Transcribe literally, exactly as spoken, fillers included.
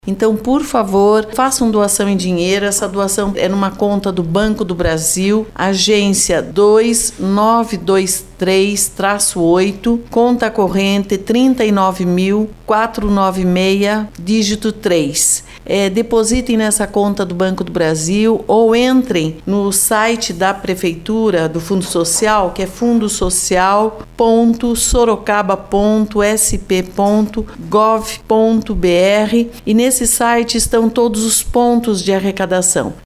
Então, por favor, façam doação em dinheiro. Essa doação é numa conta do Banco do Brasil, agência dois nove dois três oito, conta corrente trinta e nove mil, quatrocentos e noventa e seis, dígito três. É, depositem nessa conta do Banco do Brasil ou entrem no site da Prefeitura, do Fundo Social, que é fundo social ponto sorocaba ponto s p ponto gov ponto b r, e nesse site estão todos os pontos de arrecadação.